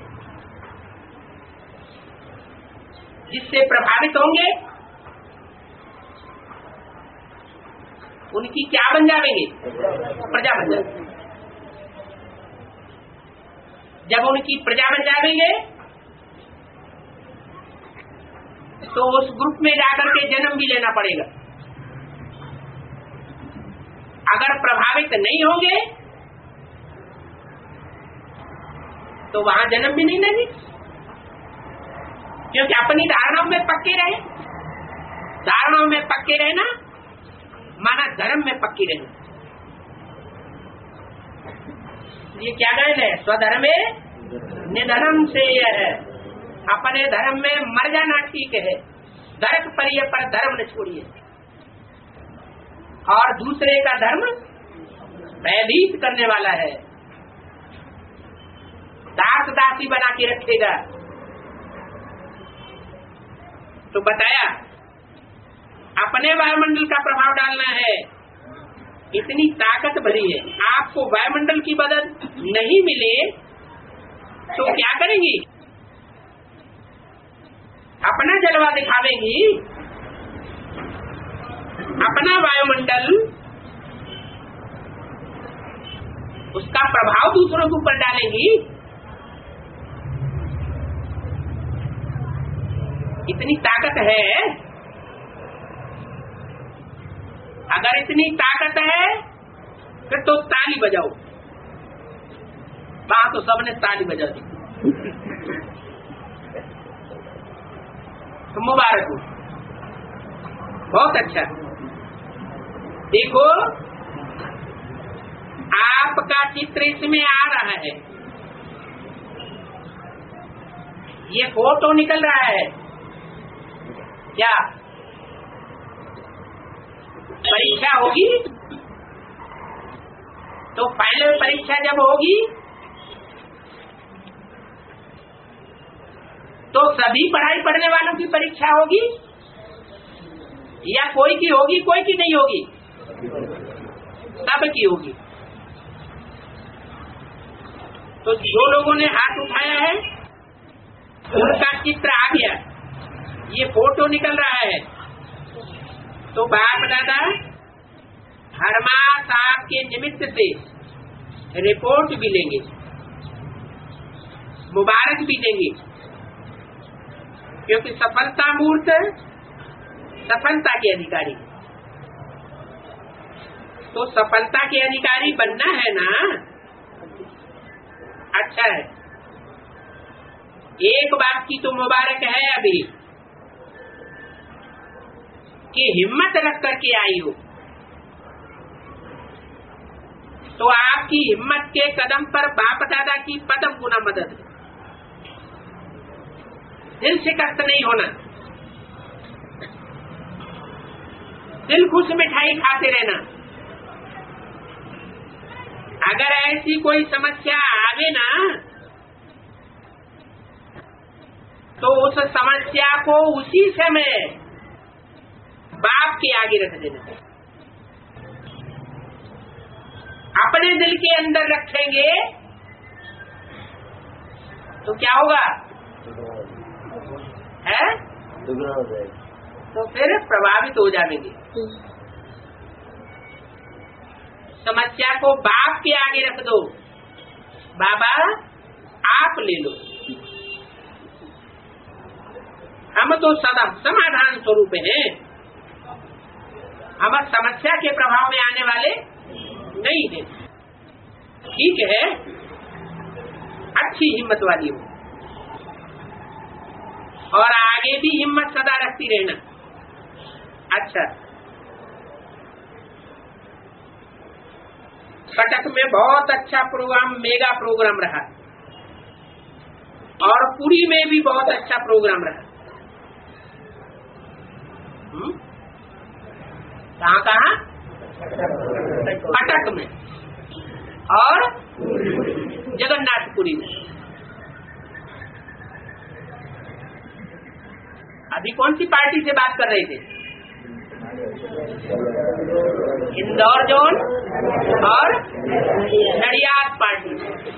जिससे प्रभावित होंगे उनकी क्या बन जाएंगे? प्रजा बन जाएंगे। जब उनकी प्रजा बन जाएंगे तो उस ग्रुप में जाकर के जन्म भी लेना पड़ेगा। अगर प्रभावित नहीं होंगे तो वहां जन्म भी नहीं लेंगे, क्योंकि अपनी धारणाओं में पक्के रहे। धारणाओं में पक्के रहना माना धर्म में पक्की रहना। ये क्या कहना है? स्वधर्मे निधर्म से यह है, अपने धर्म में मर जाना ठीक है, धर्म परिय पर धर्म न छोड़िए। और दूसरे का धर्म भयभीत करने वाला है, दास दासी बना के रखेगा। तो बताया अपने वायुमंडल का प्रभाव डालना है, इतनी ताकत भरी है। आपको वायुमंडल की मदद नहीं मिले तो क्या करेंगी? अपना जलवा दिखावेंगी, अपना वायुमंडल, उसका प्रभाव दूसरों के ऊपर डालेंगी। इतनी ताकत है। अगर इतनी ताकत है फिर तो ताली बजाओ। वहां तो सबने ताली बजा दी, तो मुबारक हो, बहुत अच्छा। देखो आपका चित्र इसमें आ रहा है, ये फोटो निकल रहा है। क्या परीक्षा होगी? तो फाइनल परीक्षा जब होगी तो सभी पढ़ाई पढ़ने वालों की परीक्षा होगी या कोई की होगी, कोई की नहीं होगी? सब की होगी। तो जो लोगों ने हाथ उठाया है उनका चित्र आ गया, ये फोटो निकल रहा है। तो बाप दादा हर मास आपके निमित्त से रिपोर्ट भी लेंगे, मुबारक भी देंगे, क्योंकि सफलता मूर्त सफलता के अधिकारी। तो सफलता के अधिकारी बनना है ना? अच्छा है। एक बात की तो मुबारक है अभी कि हिम्मत रख करके आई हो, तो आपकी हिम्मत के कदम पर बाप दादा की पदम गुना मदद है। दिल शिकस्त नहीं होना, दिल खुश मिठाई खाते रहना। अगर ऐसी कोई समस्या आवे ना तो उस समस्या को उसी समय बाप के आगे रख देना। अपने दिल के अंदर रखेंगे तो क्या होगा? है तो फिर प्रभावित हो जाएंगे। समस्या को बाप के आगे रख दो, बाबा आप ले लो, हम तो सदा समाधान स्वरूप हैं, हम समस्या के प्रभाव में आने वाले नहीं है। ठीक है, अच्छी हिम्मत वाली हो और आगे भी हिम्मत सदा रखती रहना। अच्छा, कटक में बहुत अच्छा प्रोग्राम, मेगा प्रोग्राम रहा और पुरी में भी बहुत अच्छा प्रोग्राम रहा। कहाँ कहाँ? कटक में और जगन्नाथपुरी में। अभी कौन सी पार्टी से बात कर रहे थे? इंदौर जोन और नडियाद पार्टी।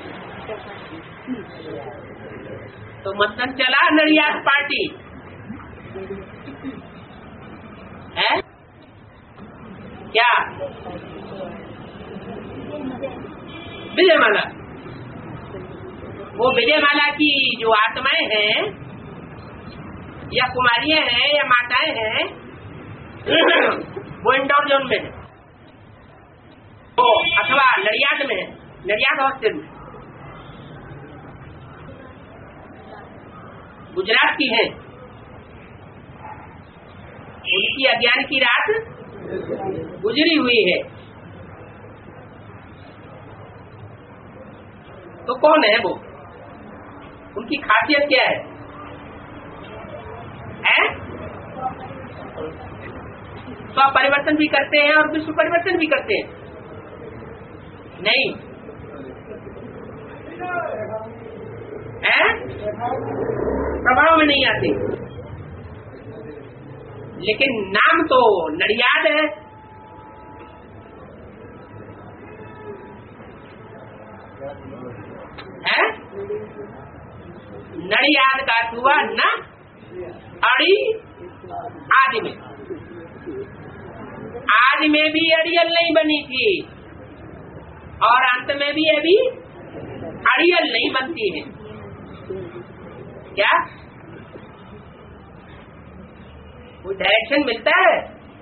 तो मतदान चला नडियाद पार्टी है क्या? विजयमाला, वो विजयमाला की जो आत्माएं हैं या कुमारियां हैं या माताएं हैं वो इंदौर जोन में है, तो अथवा नडियाद में है, नडियाद हॉस्टल में। गुजरात की है, उनकी अज्ञान की रात गुजरी हुई है। तो कौन है वो? उनकी खासियत क्या है? है? तो परिवर्तन भी करते हैं और विश्व परिवर्तन भी करते हैं। नहीं है? प्रभाव में नहीं आते, लेकिन नाम तो नडियाद है। है? नडियाद का हुआ न अड़ी आदि में, आदि में भी अड़ियल नहीं बनी थी और अंत में भी अभी अड़ियल नहीं बनती है। क्या कोई डायरेक्शन मिलता है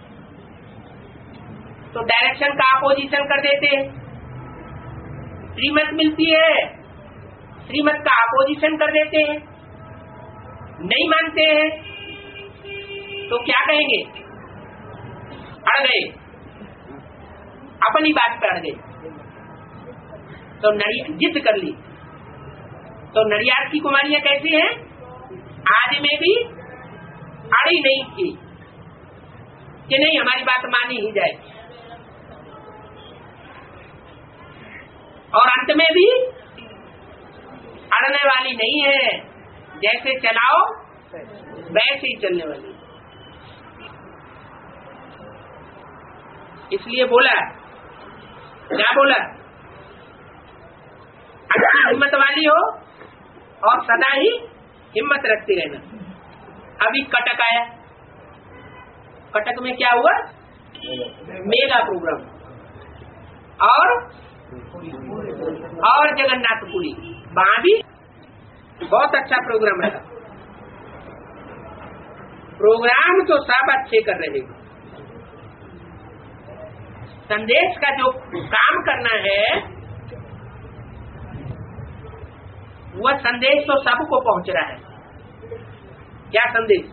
तो डायरेक्शन का अपोजिशन कर देते हैं। श्रीमत मिलती है, श्रीमत का अपोजिशन कर देते हैं। नहीं मानते हैं तो क्या कहेंगे? अड़ गए, अपनी बात पे अड़ गए, तो जिद कर ली। तो नडियाद की कुमारियां कैसी हैं? आदि में भी अड़ी नहीं थी कि नहीं हमारी बात मानी ही जाए, और अंत में भी अड़ने वाली नहीं है। जैसे चलाओ वैसे ही चलने वाली। इसलिए बोला, क्या बोला? अच्छी हिम्मत वाली हो और सदा ही हिम्मत रखती रहना। अभी कटक आया, कटक में क्या हुआ? मेगा प्रोग्राम और और जगन्नाथपुरी, वहां भी बहुत अच्छा प्रोग्राम रहा। प्रोग्राम तो सब अच्छे कर रहे हैं, संदेश का जो काम करना है वह संदेश तो सबको पहुंच रहा है। क्या संदेश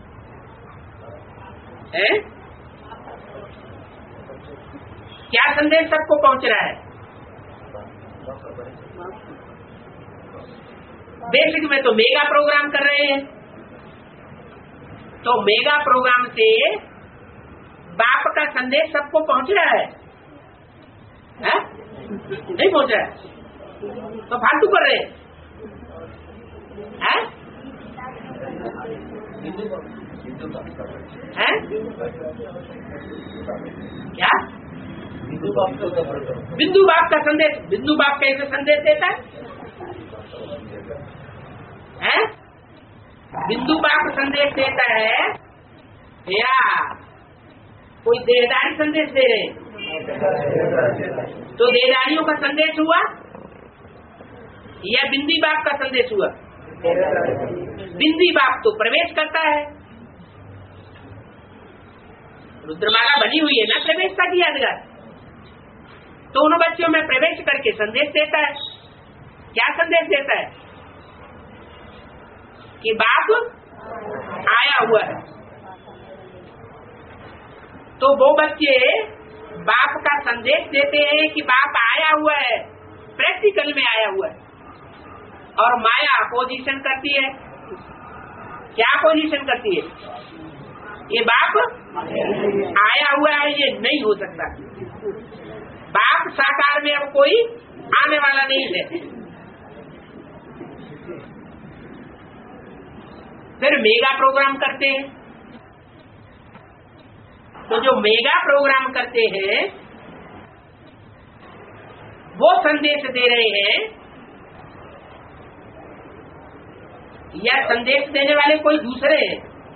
है? क्या संदेश सबको पहुंच रहा है? बेसिक में तो मेगा प्रोग्राम कर रहे हैं, तो मेगा प्रोग्राम से बाप का संदेश सबको पहुंच रहा है, है? नहीं पहुंच रहा है तो फालतू कर रहे हैं, है? है? क्या? बिंदु बाप का संदेश, बिंदु बाप कैसे संदेश देता है? है? बिंदु बाप संदेश देता है या कोई देहदारी संदेश दे रहे हैं? तो देहदारियों का संदेश हुआ या बिंदी बाप का संदेश हुआ? बिंदी बाप तो प्रवेश करता है, रुद्रमाला बनी हुई है ना प्रवेश का यादगार। तो उन बच्चों में प्रवेश करके संदेश देता है। क्या संदेश देता है? कि बाप आया हुआ है। तो वो बच्चे बाप का संदेश देते हैं कि बाप आया हुआ है, प्रैक्टिकल में आया हुआ है। और माया अपोजिशन करती है। क्या अपोजिशन करती है? ये बाप आया हुआ है, ये नहीं हो सकता। बाप साकार में अब कोई आने वाला नहीं है। फिर मेगा प्रोग्राम करते हैं। तो जो मेगा प्रोग्राम करते हैं वो संदेश दे रहे हैं, या संदेश देने वाले कोई दूसरे हैं?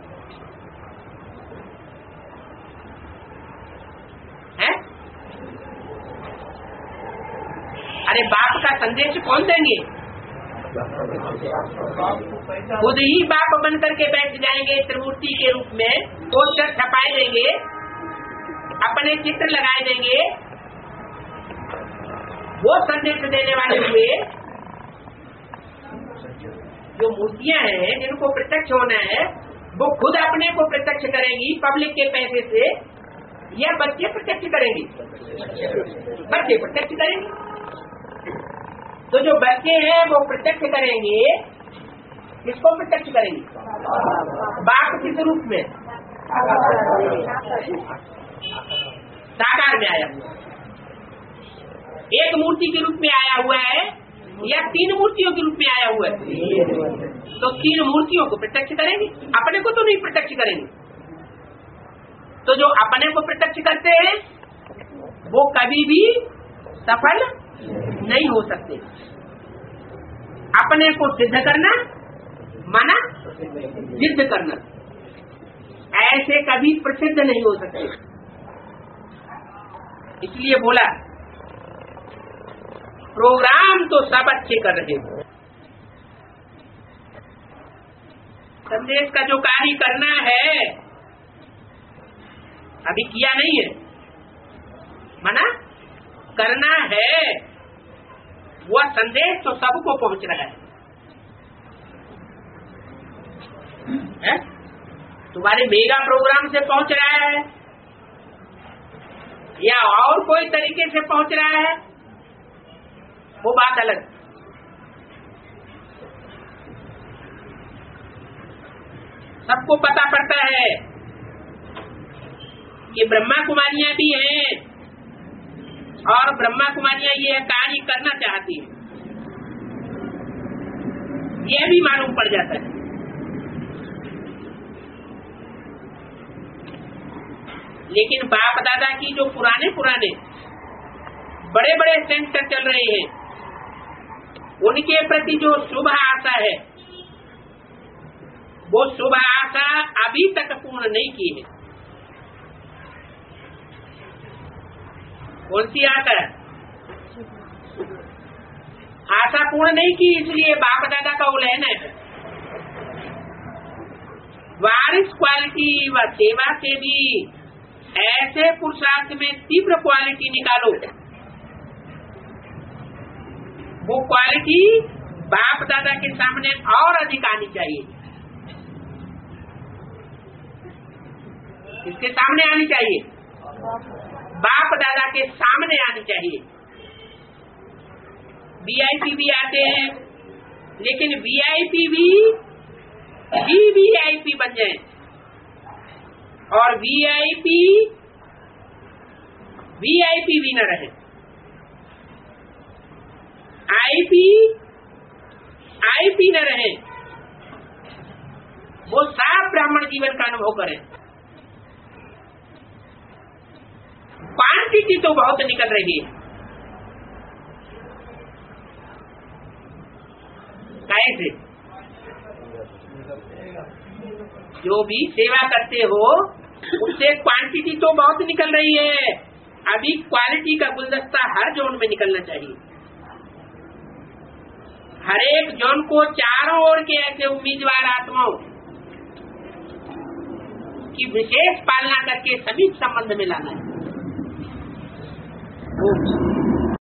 है? अरे बाप का संदेश कौन देंगे? खुद ही बाप बन करके बैठ जाएंगे त्रिमूर्ति के रूप में, पोस्टर छपाए देंगे, अपने चित्र लगाए देंगे। वो संदेश देने वाले हुए। जो मूर्तियां हैं जिनको प्रत्यक्ष होना है वो खुद अपने को प्रत्यक्ष करेंगी पब्लिक के पैसे से, या बच्चे प्रत्यक्ष करेंगे? बच्चे प्रत्यक्ष करेंगे। तो जो बच्चे हैं वो प्रत्यक्ष करेंगे। किसको प्रत्यक्ष करेंगे? बाप किस रूप में? साकार में आया हुआ। एक मूर्ति के रूप में आया हुआ है या तीन मूर्तियों के रूप में आया हुआ है? तो तीन मूर्तियों को प्रत्यक्ष करेंगे, अपने को तो नहीं प्रत्यक्ष करेंगे। तो जो अपने को प्रत्यक्ष करते हैं वो कभी भी सफल नहीं हो सकते। अपने को सिद्ध करना माना सिद्ध करना, ऐसे कभी प्रसिद्ध नहीं हो सकते। इसलिए बोला प्रोग्राम तो सब अच्छे कर रहे हैं, संदेश का जो कार्य करना है अभी किया नहीं है, माना करना है। वह संदेश तो सबको पहुंच रहा है, है? तुम्हारे मेगा प्रोग्राम से पहुंच रहा है या और कोई तरीके से पहुंच रहा है, वो बात अलग। सबको पता पड़ता है कि ब्रह्मा कुमारियां भी हैं और ब्रह्मा कुमारियां ये कार्य करना चाहती है, ये भी मालूम पड़ जाता है। लेकिन बाप दादा की जो पुराने पुराने बड़े बड़े सेंटर चल रहे हैं उनके प्रति जो शुभ आशा है वो शुभ आशा अभी तक पूर्ण नहीं की है। कौन सी आशा? आशा पूर्ण नहीं की, इसलिए बाप दादा का उल्लंघन है। वारिस क्वालिटी व सेवा से भी ऐसे पुरुषार्थ में तीव्र क्वालिटी निकालो, वो क्वालिटी बाप दादा के सामने और अधिक आनी चाहिए। किसके सामने आनी चाहिए? बाप दादा के सामने आनी चाहिए। वीआईपी भी आते हैं, लेकिन वीआईपी भी वीवीआईपी बन जाए और वीआईपी वीआईपी भी न रहे। आईपी आईपी न रहे, वो साफ ब्राह्मण जीवन का अनुभव करें। क्वांटिटी तो बहुत निकल रही है, कैसे? जो भी सेवा करते हो उससे क्वांटिटी तो बहुत निकल रही है, अभी क्वालिटी का गुलदस्ता हर जोन में निकलना चाहिए। हर एक जोन को चारों ओर के ऐसे उम्मीदवार आत्माओं की विशेष पालना करके सभी संबंध में लाना है। वो